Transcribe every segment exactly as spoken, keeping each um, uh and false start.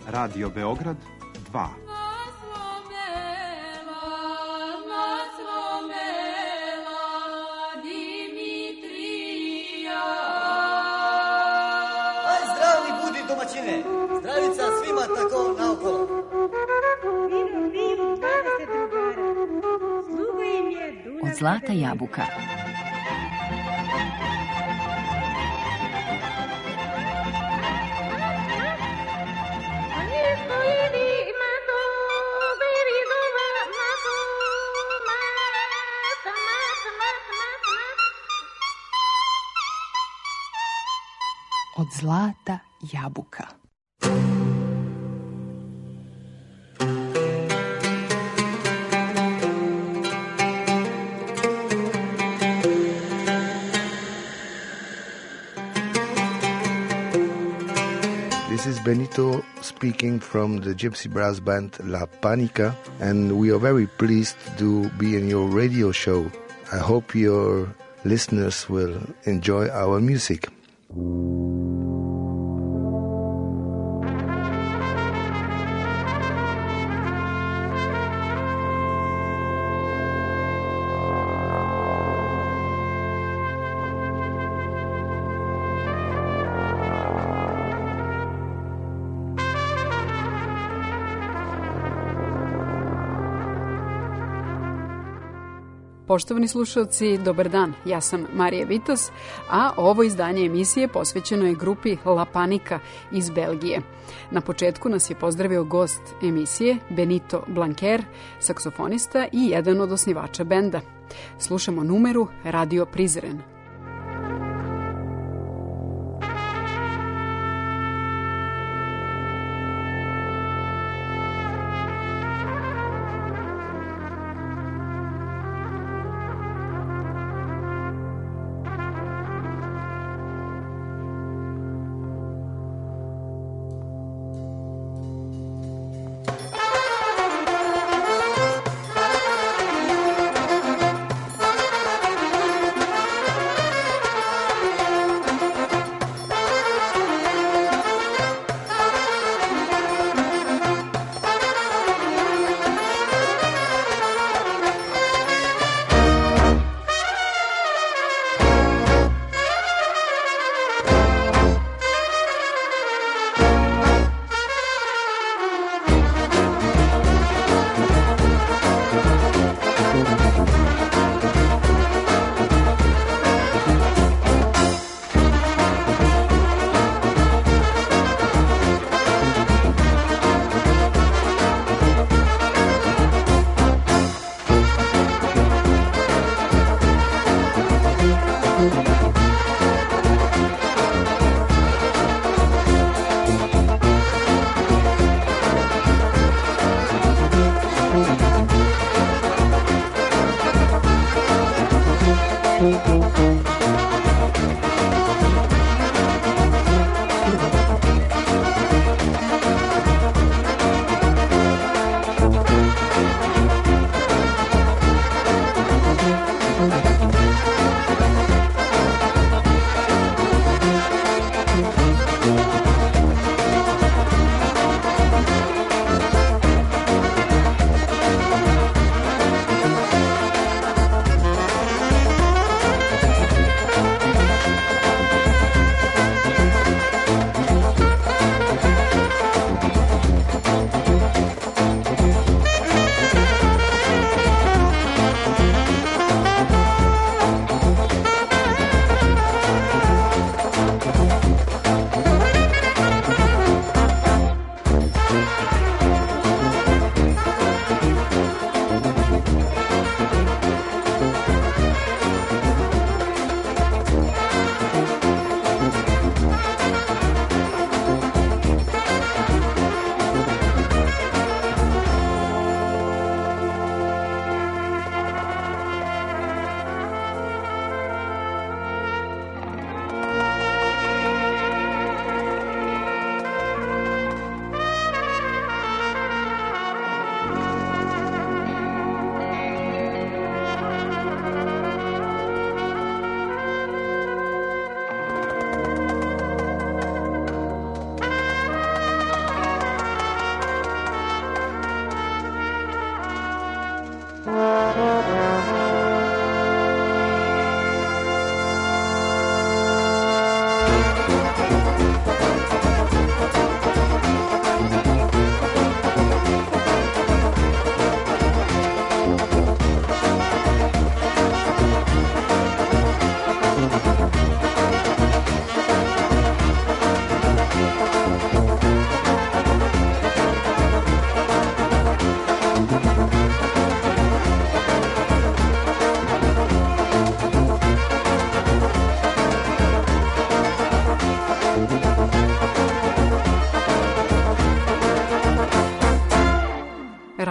Radio Beograd dva. Aj, zdravi budi domaćine, zdravica svima tako naokolo. Vivu, vivu, dvadeset drugara, sluga im je Dunav. Od zlata jabuka. Od zlata jabuka. This is Benito speaking from the Gypsy Brass Band La Panica, and we are very pleased to be in your radio show. I hope your listeners will enjoy our music. Poštovani slušalci, dobar dan, ja sam Marija Vitas, a ovo izdanje emisije posvećeno je grupi La Panica iz Belgije. Na početku nas je pozdravio gost emisije Benito Blanquer, saksofonista i jedan od osnivača benda. Slušamo numeru Radio Prizren. Thank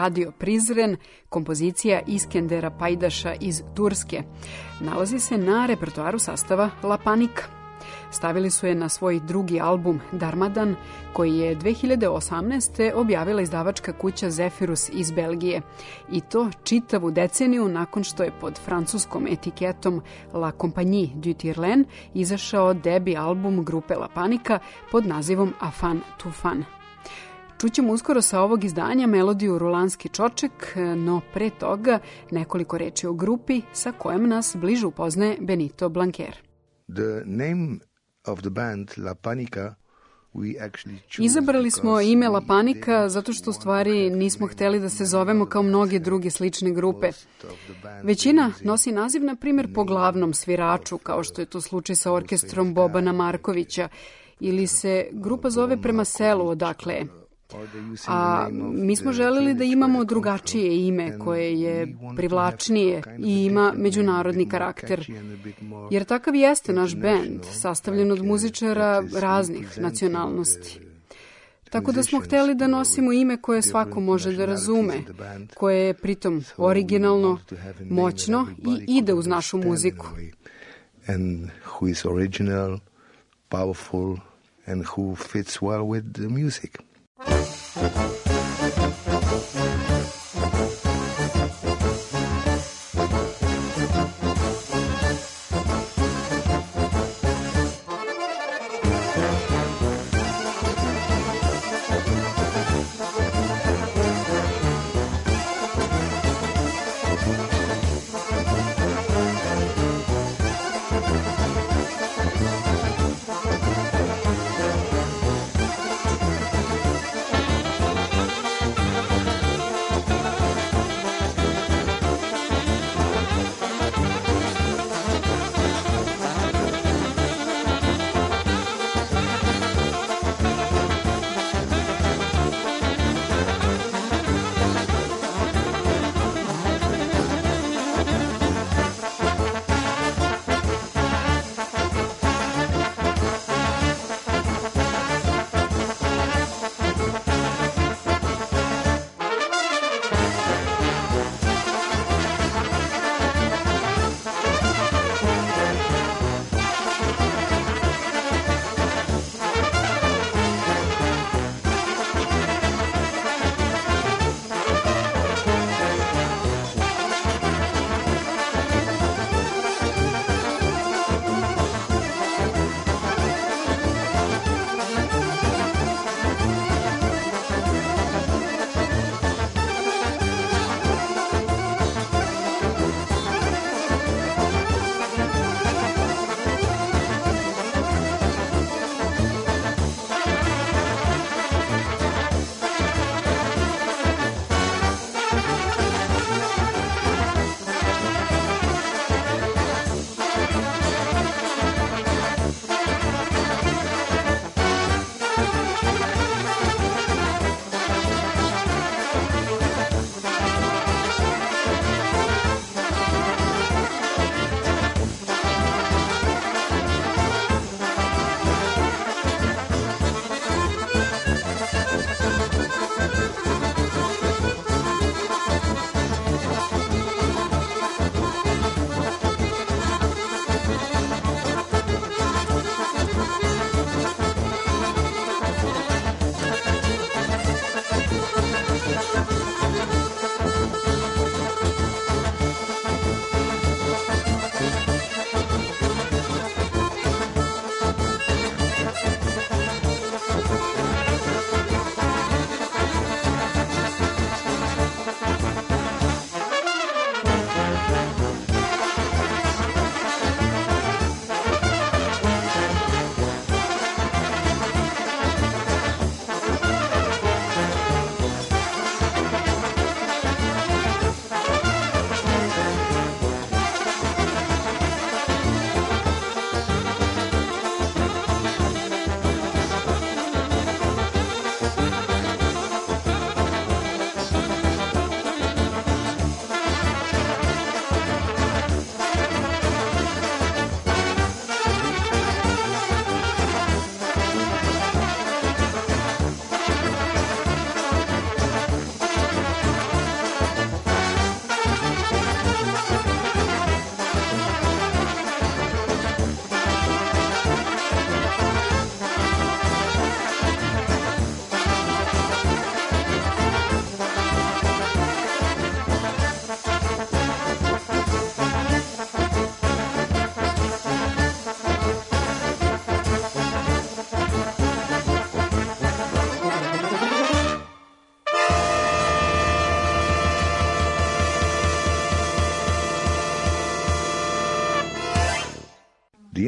Radio Prizren, kompozicija Iskendera Pajdaša iz Turske. Nalazi se na repertoaru sastava La Panika. Stavili su je na svoj drugi album Darmadan, koji je dve hiljade osamnaeste. objavila izdavačka kuća Zephyrus iz Belgije. I to čitavu deceniju nakon što je pod francuskom etiketom La Compagnie du Tirlen izašao debi album grupe La Panika pod nazivom Afan Tufan. Čućemo uskoro sa ovog izdanja melodiju Rulanski čoček, no pre toga nekoliko reči o grupi sa kojom nas bliže upoznaje Benito Blanquer. The name of the band La Panika Izabrali smo ime La Panika zato što u stvari nismo hteli da se zovemo kao mnoge druge slične grupe. Većina nosi naziv, na primjer, po glavnom sviraču, kao što je to slučaj sa orkestrom Bobana Markovića, ili se grupa zove prema selu odakle je. A mi smo želeli da imamo drugačije ime koje je privlačnije i ima međunarodni karakter. Jer takav jeste naš bend, sastavljen od muzičara raznih nacionalnosti. Tako da smo hteli da nosimo ime koje svako može da razume, koje je pritom originalno, moćno i ide uz našu muziku. And who is original, powerful and who fits well with the music.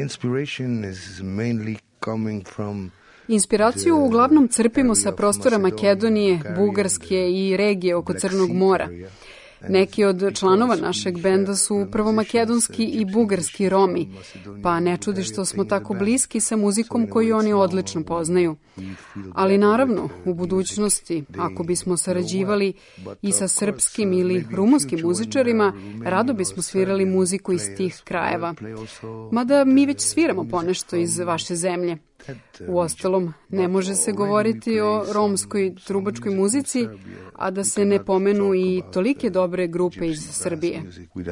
inspiration is mainly coming from Inspiraciju uglavnom crpimo sa prostora Makedonije, Bugarske i regije oko Crnog mora. Neki od članova našeg benda su upravo makedonski i bugarski Romi, pa ne čudi što smo tako bliski sa muzikom koju oni odlično poznaju. Ali naravno, u budućnosti, ako bismo sarađivali i sa srpskim ili rumunskim muzičarima, rado bismo svirali muziku iz tih krajeva. Mada mi već sviramo ponešto iz vaše zemlje. Uostalom, ne može se govoriti o romskoj trubačkoj muzici, a da se ne pomenu i tolike dobre grupe iz Srbije.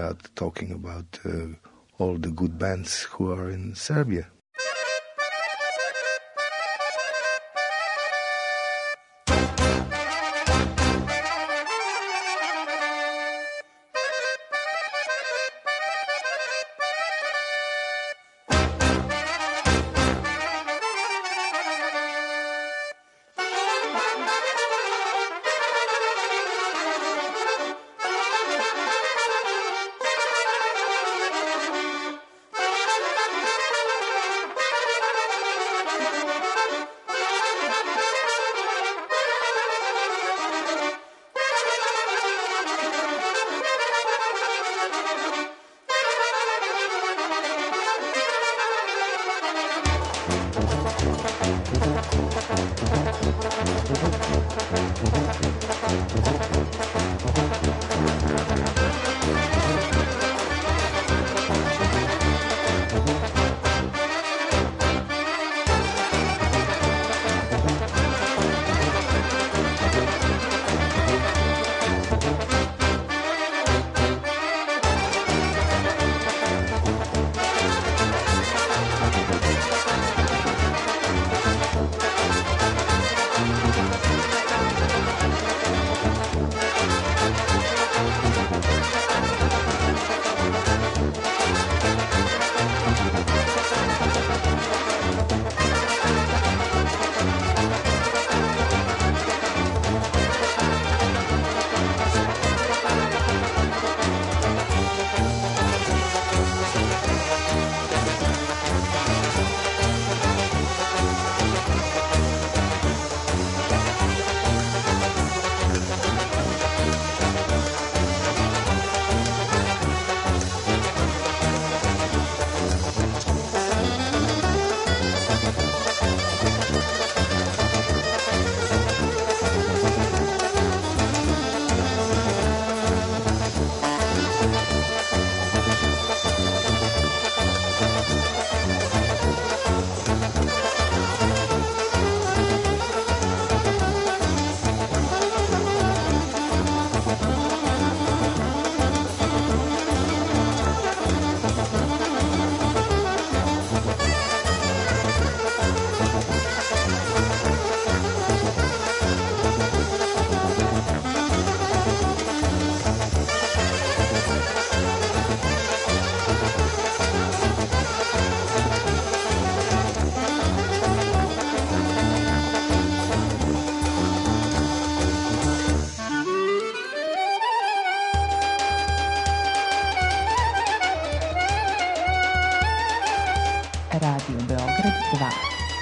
Radio Beograd dva.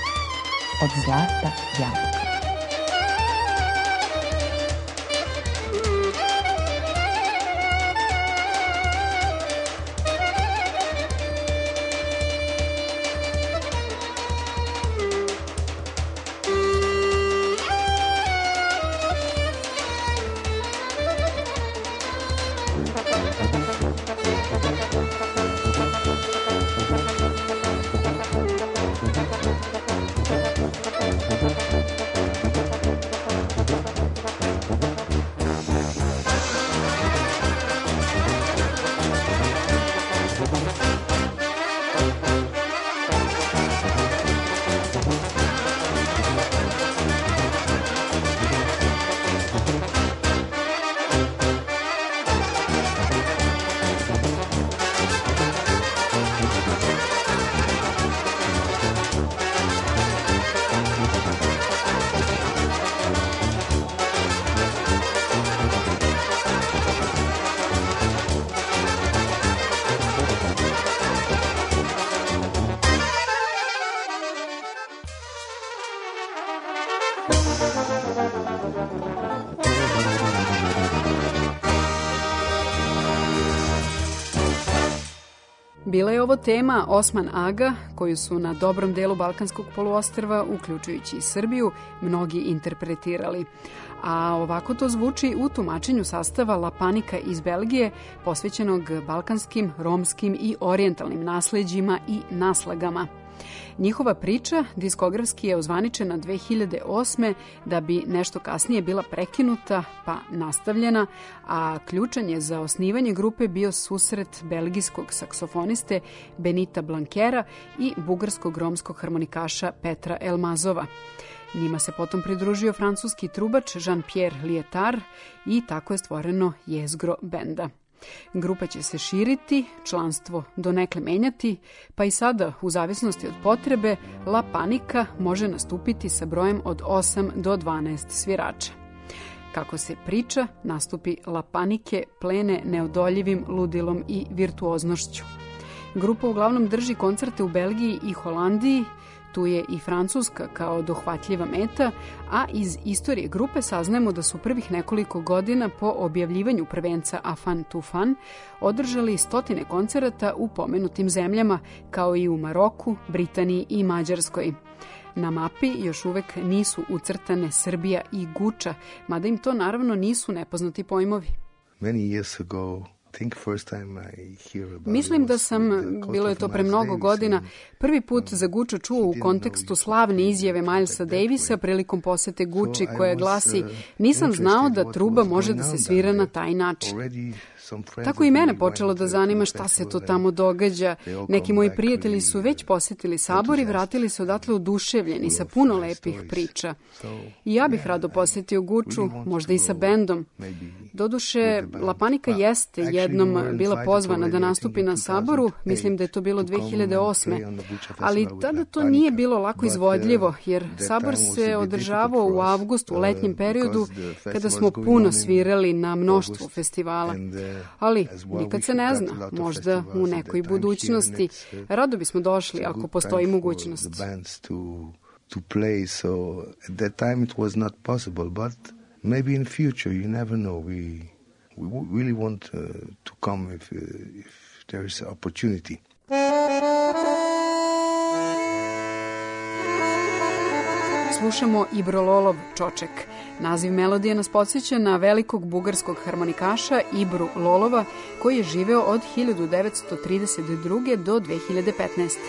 Od zlata jabuka. Thank you. Bila je ovo tema Osman Aga, koju su na dobrom delu Balkanskog poluostrva, uključujući i Srbiju, mnogi interpretirali. A ovako to zvuči u tumačenju sastava La Panika iz Belgije, posvećenog balkanskim, romskim i orijentalnim nasleđima i naslagama. Njihova priča diskografski je ozvaničena dve hiljade osme da bi nešto kasnije bila prekinuta pa nastavljena, a ključan je za osnivanje grupe bio susret belgijskog saksofoniste Benita Blankera i bugarskog romskog harmonikaša Petra Elmazova. Njima se potom pridružio francuski trubač Jean-Pierre Lietard i tako je stvoreno jezgro benda. Grupa će se širiti, članstvo donekle menjati, pa i sada, u zavisnosti od potrebe, La Panika može nastupiti sa brojem od osam do dvanaest svirača. Kako se priča, nastupi La Panike plene neodoljivim ludilom i virtuoznošću. Grupa uglavnom drži koncerte u Belgiji i Holandiji, tu je i Francuska kao dohvatljiva meta, a iz istorije grupe saznajemo da su prvih nekoliko godina po objavljivanju prvenca Afan Tufan održali stotine koncerata u pomenutim zemljama, kao i u Maroku, Britaniji i Mađarskoj. Na mapi još uvek nisu ucrtane Srbija i Guča, mada im to naravno nisu nepoznati pojmovi. Many years ago, Mislim da sam, bilo je to pre mnogo godina, prvi put za Guču čuo u kontekstu slavne izjave Milesa Davisa prilikom posete Guči koja glasi: nisam znao da truba može da se svira na taj način. Tako i mene počelo da zanima šta se to tamo događa. Neki moji prijatelji su već posetili Sabor i vratili se odatle oduševljeni sa puno lepih priča. I ja bih rado posetio Guču, možda i sa bendom. Doduše, La Panika jeste jednom bila pozvana da nastupi na Saboru, mislim da je to bilo dve hiljade osme, ali tada to nije bilo lako izvodljivo, jer Sabor se održavao u avgustu, u letnjem periodu, kada smo puno svirali na mnoštvu festivala. Ali nikad se ne zna, možda u nekoj budućnosti. Rado bismo došli ako postoji mogućnost. To play, so at that time it was not possible, but maybe in future, you never know. We we really want uh, to come if uh, if there is an opportunity. Slušamo Ibro-Lolov Čoček. Naziv melodije nas podsjeća na velikog bugarskog harmonikaša Ibru Lolova, koji je živeo od hiljadu devetsto trideset druge do dve hiljade petnaeste.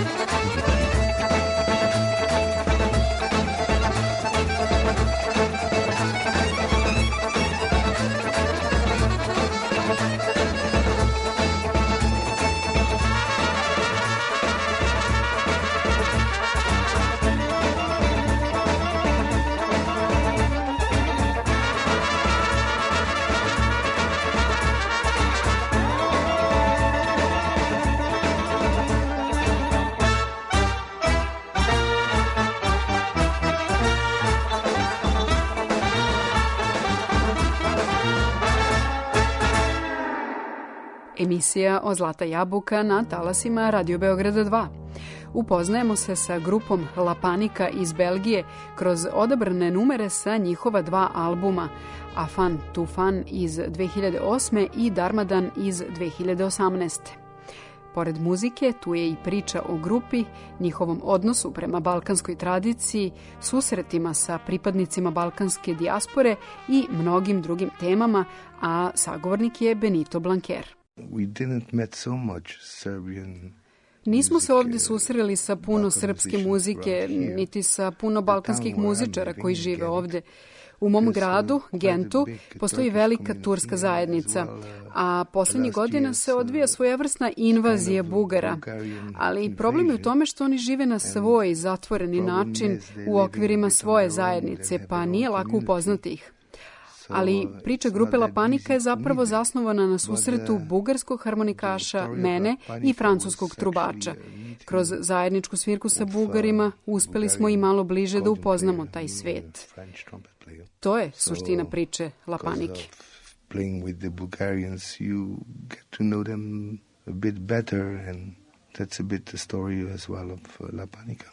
Emisija o Zlata jabuka na talasima Radio Beograda dva. Upoznajemo se sa grupom Lapanika iz Belgije kroz odabrane numere sa njihova dva albuma, Afan Tufan iz dve hiljade osme i Darmadan iz dve hiljade osamnaeste. Pored muzike, tu je i priča o grupi, njihovom odnosu prema balkanskoj tradiciji, susretima sa pripadnicima balkanske dijaspore i mnogim drugim temama, a sagovornik je Benito Blanquer. We didn't met so much Serbian. Nismo se ovdje susreli sa puno srpske muzike, niti sa puno balkanskih muzičara koji žive ovdje. U mom gradu, Gentu, postoji velika turska zajednica, a posljednjih godina se odvija svojevrsna invazija Bugara. Ali problem je u tome što oni žive na svoj zatvoreni način u okvirima svoje zajednice, pa nije lako upoznati ih. Ali priča grupe Lapanika je zapravo zasnovana na susretu bugarskog harmonikaša, mene i francuskog trubača. Kroz zajedničku svirku sa Bugarima uspeli smo i malo bliže da upoznamo taj svet. To je suština priče Lapanike. Playing with the Bulgarians, you get to know them a bit better, and that's a bit the story as well of uh, Lapanika.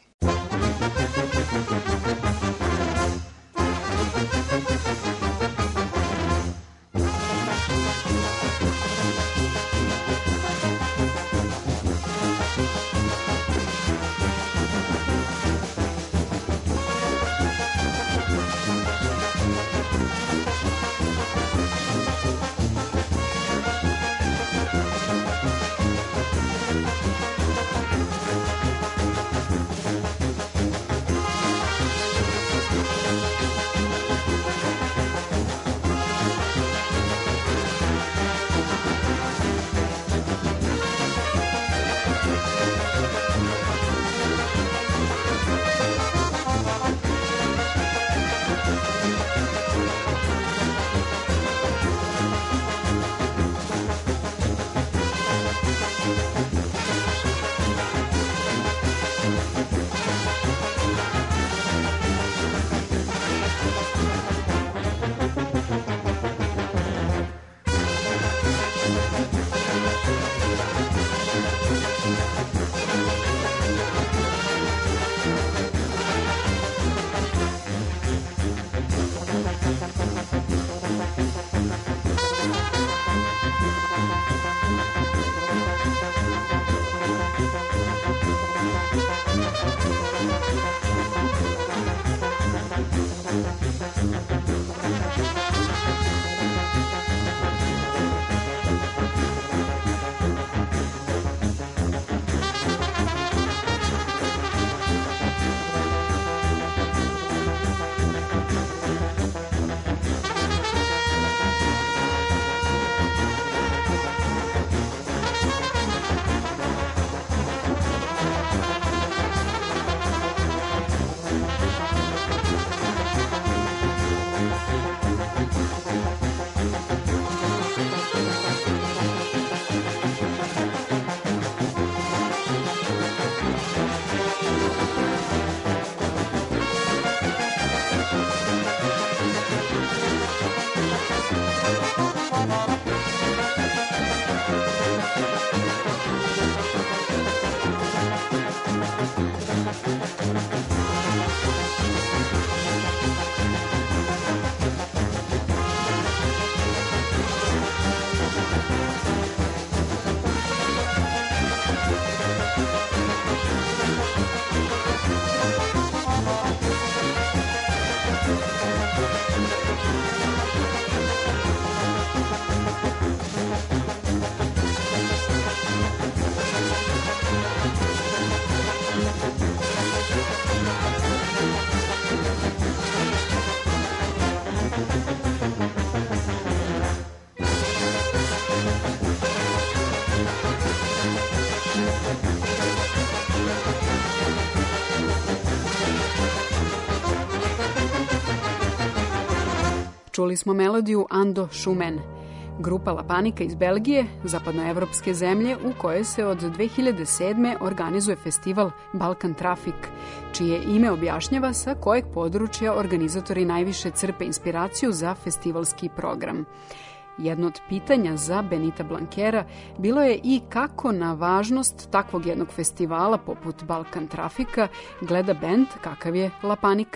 Čuli smo melodiju Ando Šumen. Grupa Lapanika iz Belgije, zapadnoevropske zemlje u kojoj se od dve hiljade sedme organizuje festival Balkan Trafik, čije ime objašnjava sa kojeg područja organizatori najviše crpe inspiraciju za festivalski program. Jedno od pitanja za Benita Blankera bilo je i kako na važnost takvog jednog festivala poput Balkan Trafika gleda bend kakav je Lapanika.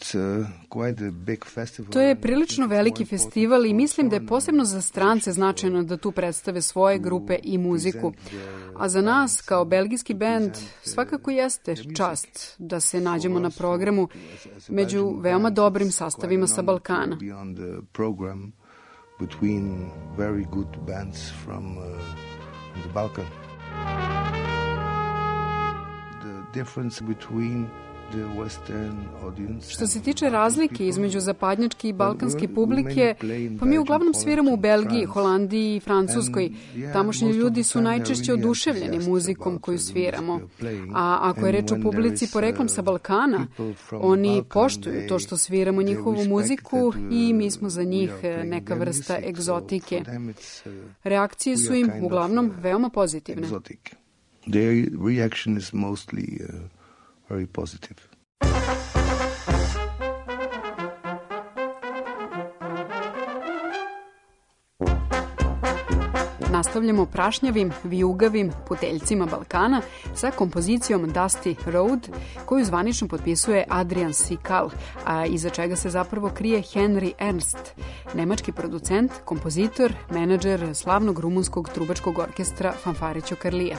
To je prilično veliki festival i mislim da je posebno za strance značajno da tu predstave svoje grupe i muziku. A za nas, kao belgijski bend, svakako jeste čast da se nađemo na programu među veoma dobrim sastavima sa Balkana. Between very good bands from uh, the Balkan. The difference between the Western audience. Što se tiče razlike između zapadnjačke i balkanske publike, pa mi uglavnom sviramo u Belgiji, Holandiji i Francuskoj. Tamošnji ljudi su najčešće oduševljeni muzikom koju sviramo. A ako je reč o publici poreklom sa Balkana, oni poštuju to što sviramo njihovu muziku i mi smo za njih neka vrsta egzotike. Reakcije su im uglavnom veoma pozitivne. Their reaction is mostly uh, very positive. Nastavljamo prašnjavim, vijugavim puteljcima Balkana sa kompozicijom Dusty Road, koju zvanično potpisuje Adrian Sikal, a iza čega se zapravo krije Henry Ernst, nemački producent, kompozitor, menadžer slavnog rumunskog trubačkog orkestra Fanfare Ćokarlija.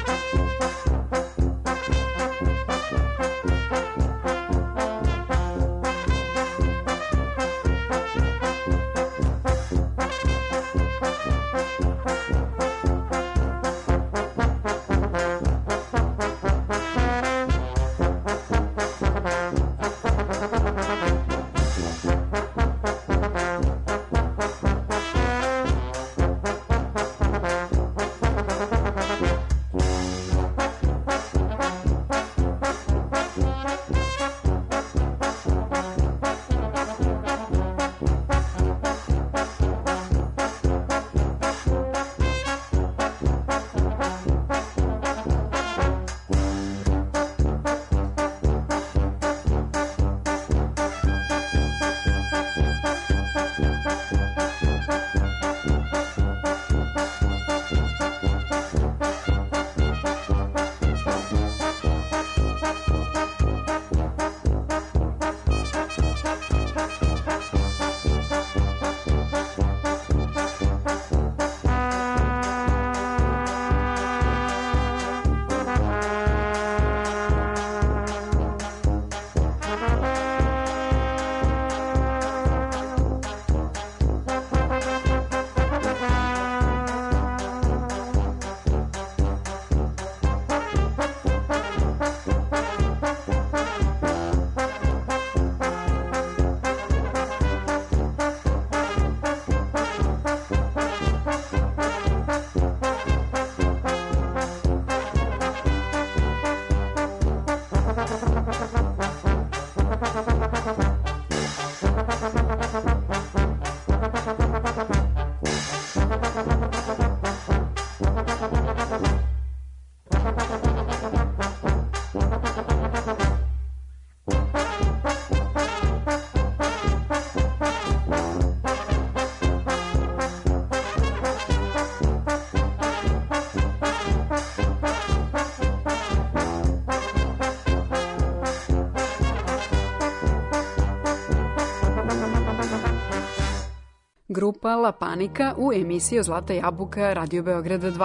Grupa Lapanika u emisiji Zlata jabuka Radio Beograda dva.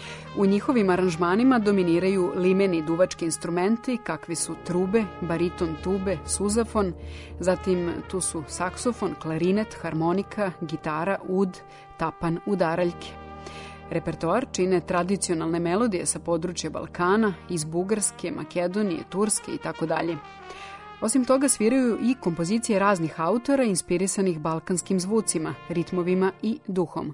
U njihovim aranžmanima dominiraju limeni duvački instrumenti kakvi su trube, bariton tube, suzafon, zatim tu su saksofon, klarinet, harmonika, gitara, ud, tapan, udaraljke. Repertoar čine tradicionalne melodije sa područja Balkana, iz Bugarske, Makedonije, Turske i tako dalje. Osim toga sviraju i kompozicije raznih autora inspirisanih balkanskim zvucima, ritmovima i duhom.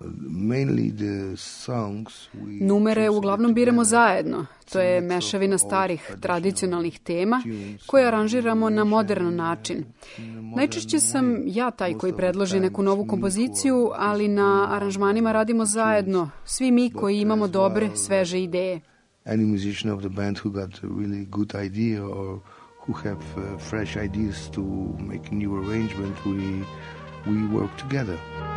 Numere uglavnom biramo zajedno. To je mešavina starih, tradicionalnih tema koje aranžiramo na moderan način. Najčešće sam ja taj koji predloži neku novu kompoziciju, ali na aranžmanima radimo zajedno, svi mi koji imamo dobre, sveže ideje. Any musician of the band who got a really good idea or who have uh, fresh ideas to make a new arrangement, we we work together.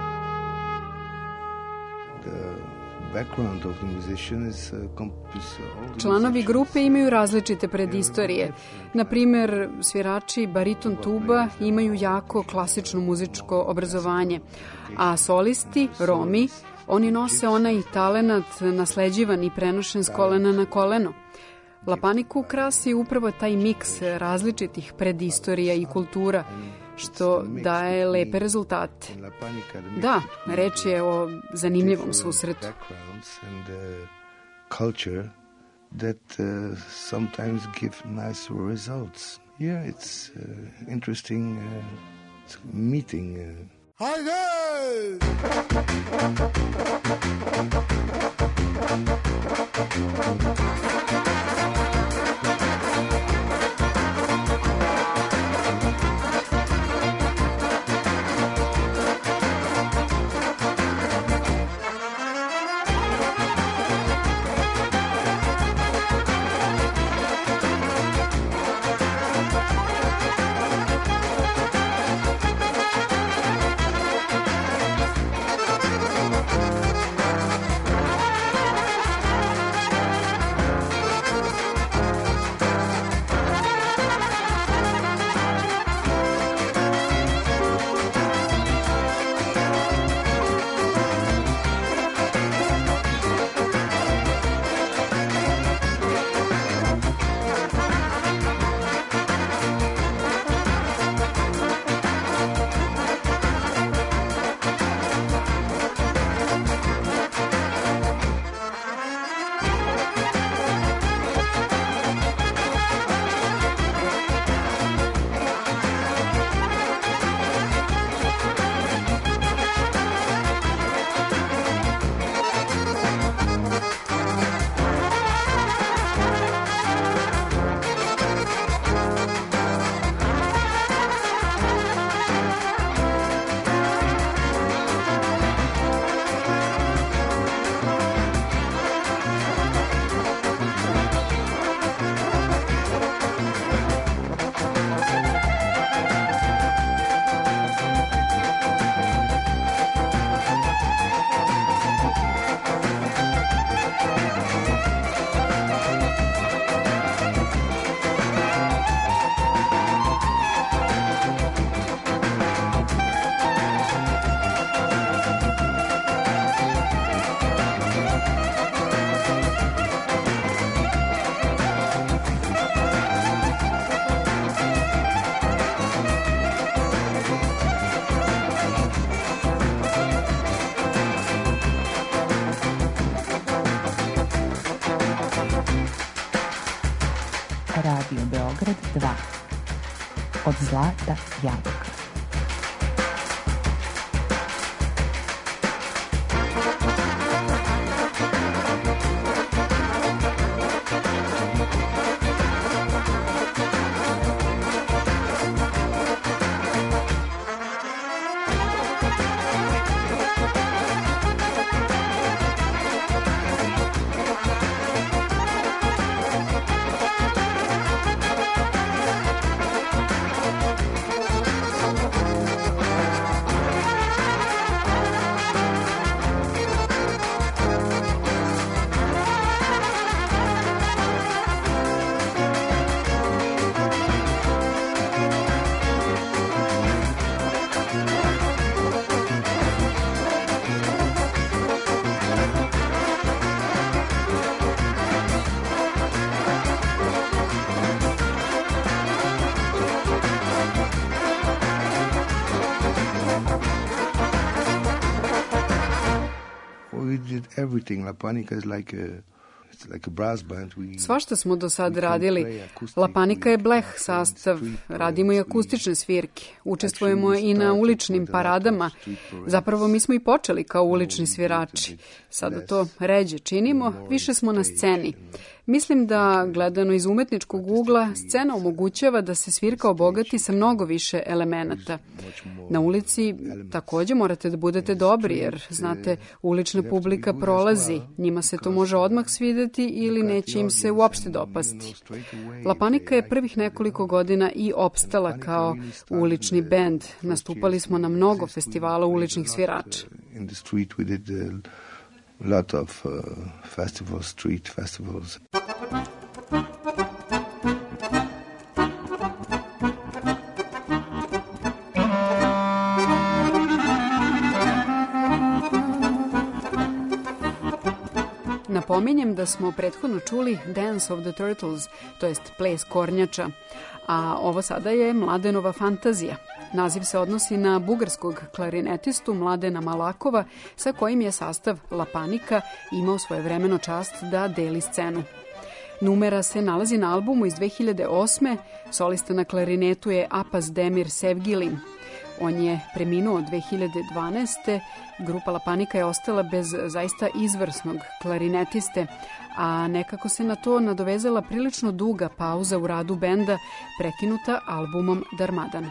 The background of the musician is uh, comp- is, uh, Članovi grupe imaju različite predistorije. Na primer, svirači bariton tuba imaju jako klasično muzičko obrazovanje, a solisti, Romi, oni nose onaj talenat nasleđivan i prenošen s kolena na koleno. Lapaniku krasi upravo taj miks različitih predistorija i kultura, što daje lepe rezultate. Da, reč je o zanimljivom susretu. Culture that uh, sometimes give nice results. Yeah, it's uh, interesting uh, meeting. Uh. Hi guys! Radio Beograd dva. Od zlata jabuka. We did everything. La Panica is like a Svašta smo do sad radili. Lapanika je bleh sastav, radimo i akustične svirke, učestvujemo i na uličnim paradama. Zapravo mi smo i počeli kao ulični svirači. Sada to ređe činimo, više smo na sceni. Mislim da, gledano iz umetničkog ugla, scena omogućava da se svirka obogati sa mnogo više elemenata. Na ulici takođe morate da budete dobri, jer, znate, ulična publika prolazi, njima se to može odmah svideti ili neće im se uopšte dopasti. Lapanika je prvih nekoliko godina i opstala kao ulični bend. Nastupali smo na mnogo festivala uličnih svirača. Lot of uh, festivals, street festivals. Napominjem da smo prethodno čuli Dance of the Turtles, to jest ples kornjača, a ovo sada je Mladenova fantazija. Naziv se odnosi na bugarskog klarinetistu Mladena Malakova, sa kojim je sastav Lapanika imao svojevremeno čast da deli scenu. Numera se nalazi na albumu iz dve hiljade osme. Solista na klarinetu je Apas Demir Sevgili. On je preminuo dve hiljade dvanaeste. Grupa Lapanika je ostala bez zaista izvrsnog klarinetiste, a nekako se na to nadovezala prilično duga pauza u radu benda, prekinuta albumom Darmadan.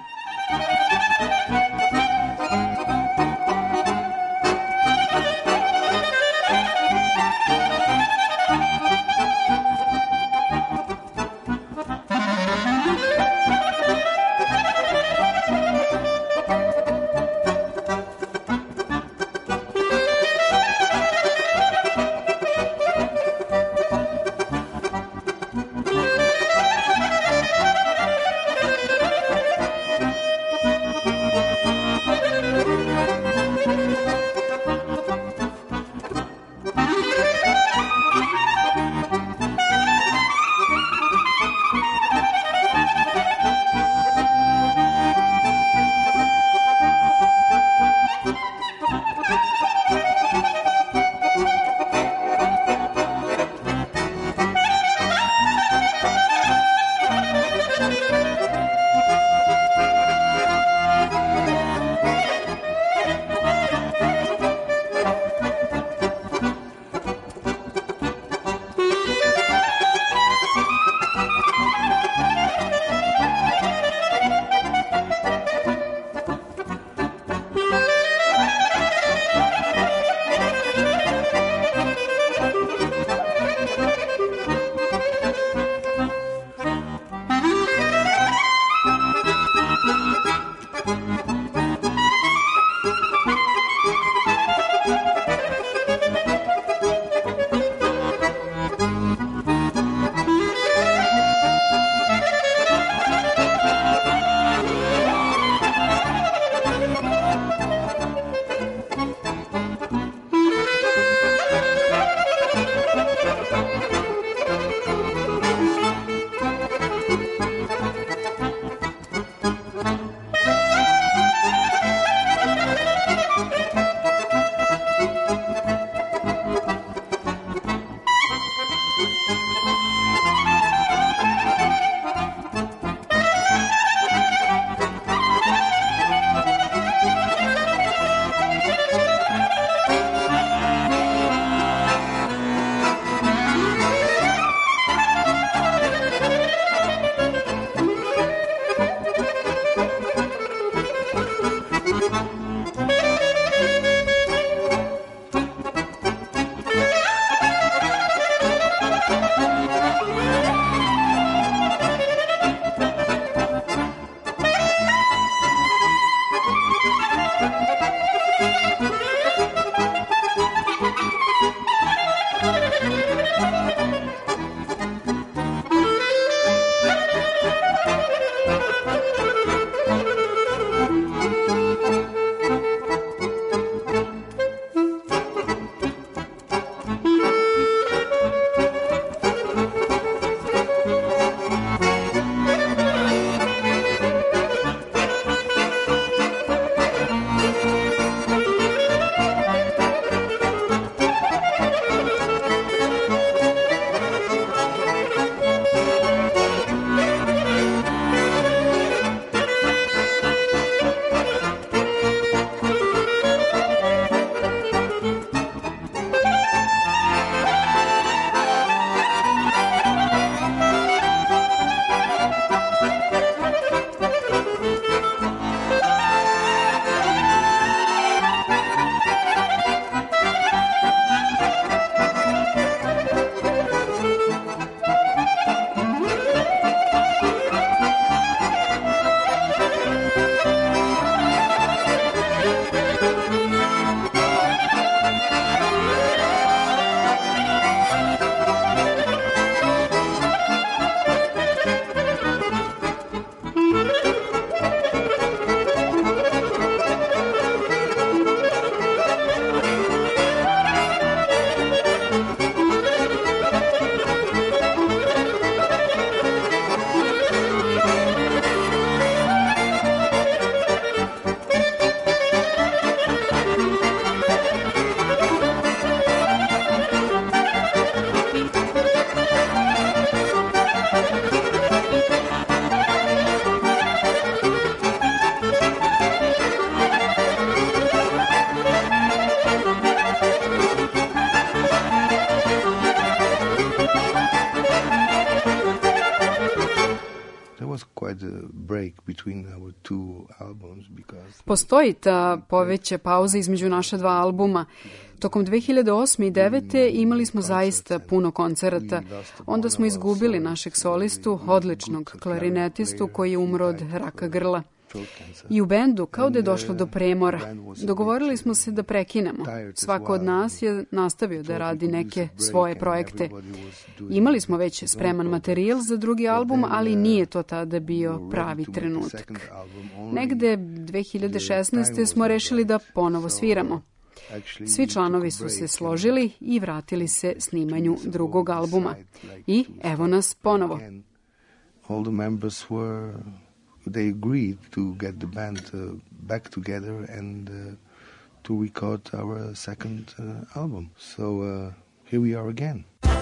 There was quite a break between our two albums because Postoji ta poveća pauza između naša dva albuma. Tokom dve hiljade osme i devete imali smo zaista puno koncerata. Onda smo izgubili našeg solistu, odličnog klarinetistu koji je umro od raka grla. I u bendu, kao da je došlo do premora, dogovorili smo se da prekinemo. Svako od nas je nastavio da radi neke svoje projekte. Imali smo već spreman materijal za drugi album, ali nije to tada bio pravi trenutak. Negde dve hiljade šesnaeste smo rešili da ponovo sviramo. Svi članovi su se složili i vratili se snimanju drugog albuma. I evo nas ponovo. All the members were they agreed to get the band uh, back together and uh, to record our second uh, album. So uh, here we are again.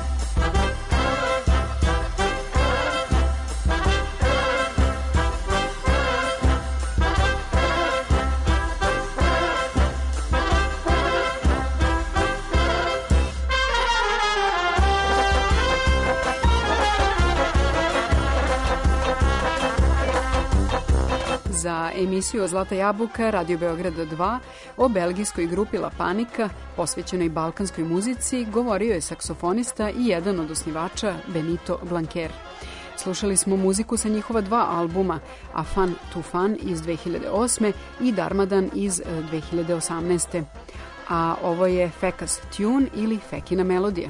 Za emisiju Zlata jabuka Radio Beograda dva o belgijskoj grupi La Panika, posvećenoj balkanskoj muzici, govorio je saksofonista i jedan od osnivača Benito Blanquer. Slušali smo muziku sa njihova dva albuma, A Fan to Fan iz dve hiljade osme i Darmadan iz dve hiljade osamnaeste. A ovo je Fekas Tune ili Fekina melodija.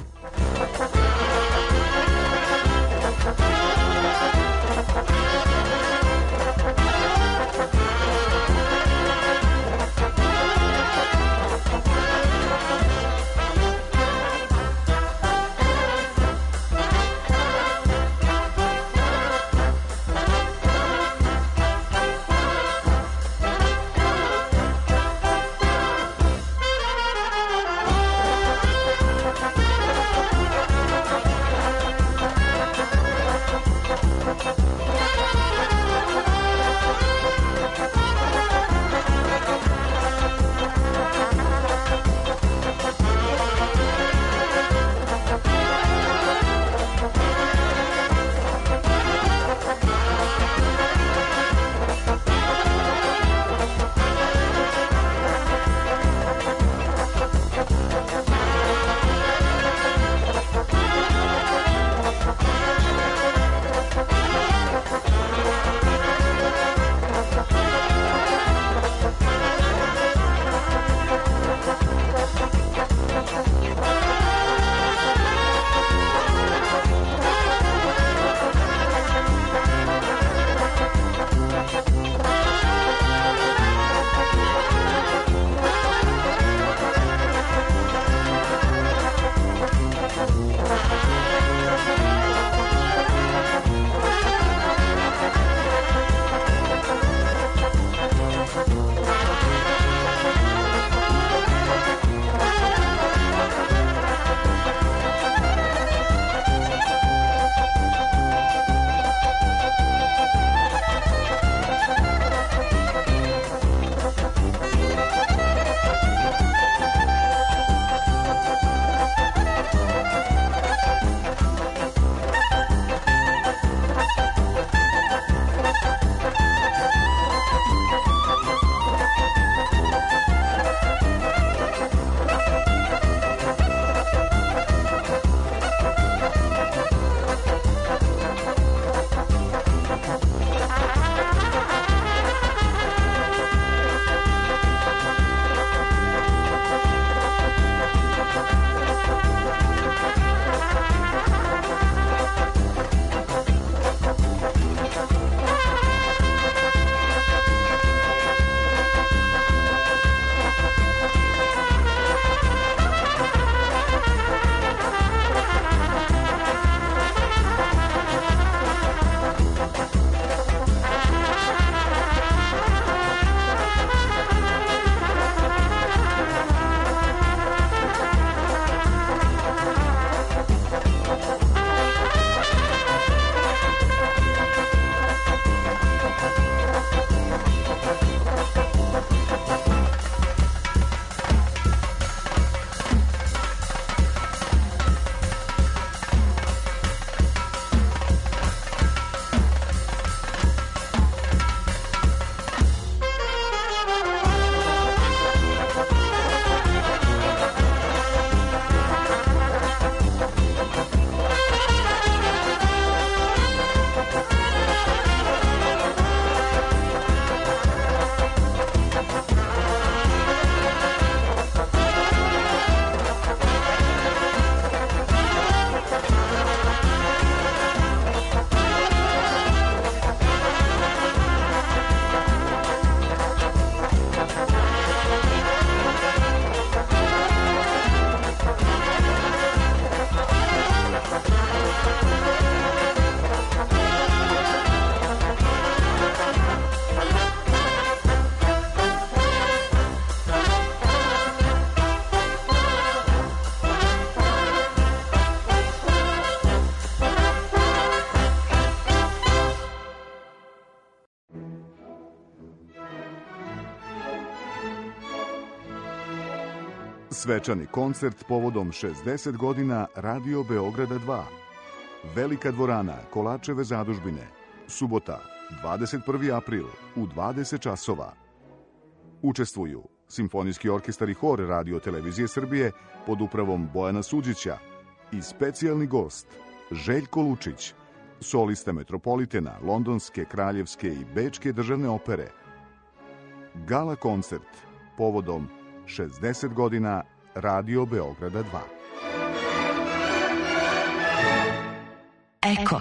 Svečani koncert povodom šezdeset godina Radio Beograda dva. Velika dvorana Kolačeve zadužbine. Subota, dvadeset prvi april u dvadeset časova. Učestvuju Simfonijski orkestar i hor Radio Televizije Srbije pod upravom Bojana Suđića i specijalni gost Željko Lučić, solista Metropolitena, Londonske, Kraljevske i Bečke državne opere. Gala koncert povodom šezdeset godina Radio Beograda dva. Eko.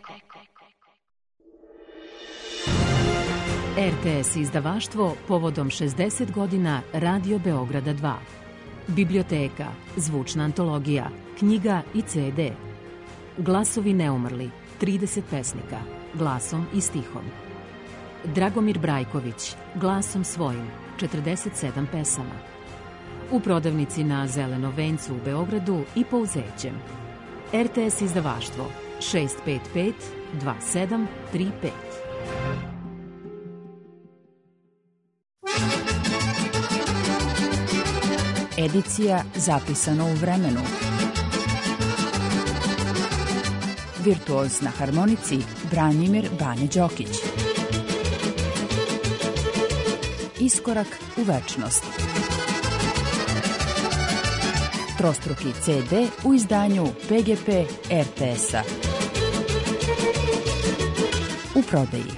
R T S izdavaštvo povodom šezdeset godina Radio Beograda dva. Biblioteka, zvučna antologija, knjiga i ce de. Glasovi neumrli, trideset pesnika, glasom i stihom. Dragomir Brajković, glasom svojim, četrdeset sedam pesama. U prodavnici na Zelenom vencu u Beogradu i Pouzećem. R T S izdavaštvo šest pet pet dva sedam tri pet. Edicija zapisana u vremenu. Virtuoz na harmonici Branimir Bane Đokić. Iskorak u večnost. Trostruki ce de u izdanju pe ge pe er te es-a. U prodaji.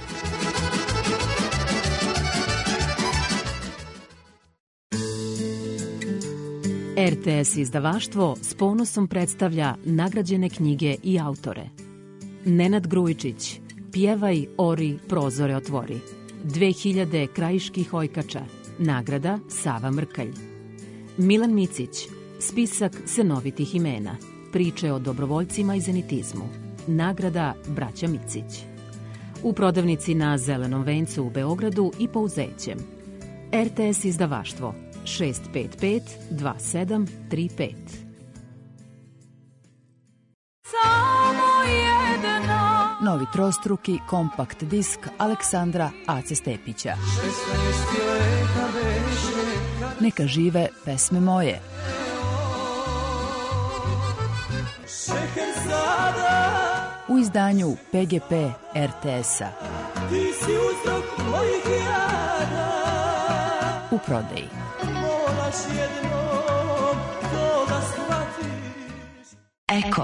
R T S izdavaštvo s ponosom predstavlja nagrađene knjige i autore. Nenad Grujičić, Pjevaj, ori, prozore otvori. dve hiljade krajiških ojkača, nagrada Sava Mrkalj. Milan Micić, spisak senovitih imena, priče o dobrovoljcima i zenitizmu, nagrada Braća Micić. U prodavnici na Zelenom vencu u Beogradu i Pouzećem. R T S izdavaštvo šest pet pet dva sedam tri pet. Novi trostruki kompakt disk Aleksandra Ace Stepića. Neka žive pesme moje. U izdanju pe ge pe er te es-a. U prodaji. Eko.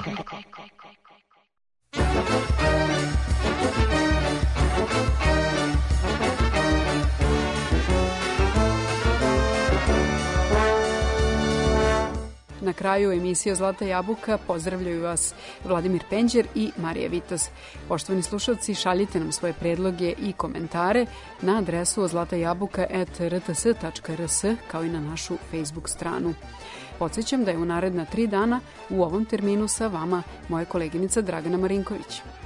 Na kraju emisije Zlata jabuka pozdravljaju vas Vladimir Penđer i Marija Vitos. Poštovani slušalci, šaljite nam svoje predloge i komentare na adresu zlatajabuka at er te es tačka er es kao i na našu Facebook stranu. Podsjećam da je u naredna tri dana u ovom terminu sa vama moja koleginica Dragana Marinković.